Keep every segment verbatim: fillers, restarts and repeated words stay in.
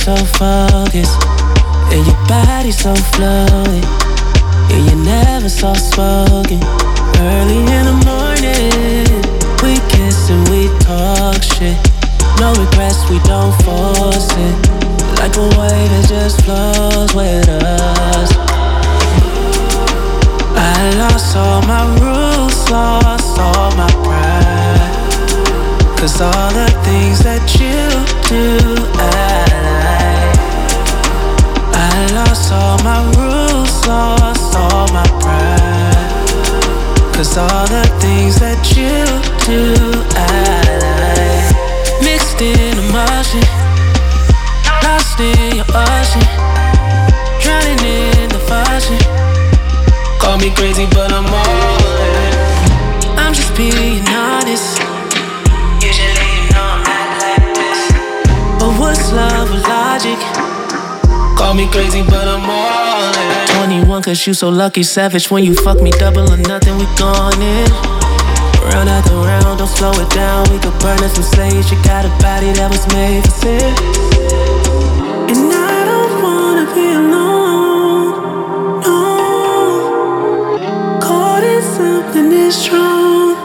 so focused, and your body so fluid, and you're never so spoken. Early in the morning, we kiss and we talk shit. No regrets, we don't force it. Like a wave that just flows with us. I lost all my rules, lost all my pride. Cause all the things that you do, I like. I lost all my rules, lost all my pride. Cause all the things that you do, I like. Mixed in emotion, lost in your ocean, drowning in the ocean. Call me crazy, but I'm all in. I'm just being honest. Usually you know I'm not like this. But what's love with logic? Call me crazy, but I'm all in. twenty-one cause you so lucky, savage. When you fuck me double or nothing, we gone in. Round after round, don't slow it down. We could burn us some slaves. You got a body that was made for sin. And I don't wanna be alone, no. Caught in something that's strong.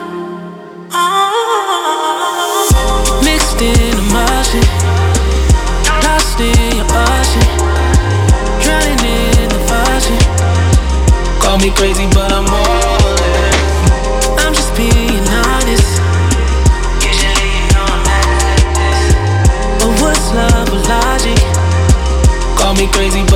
Oh. Mixed in emotion, lost in your ocean, drowning in the ocean. Call me crazy, but I'm all in. I'm just being honest. Usually you know I'm not like this. But what's love with logic? Call me crazy,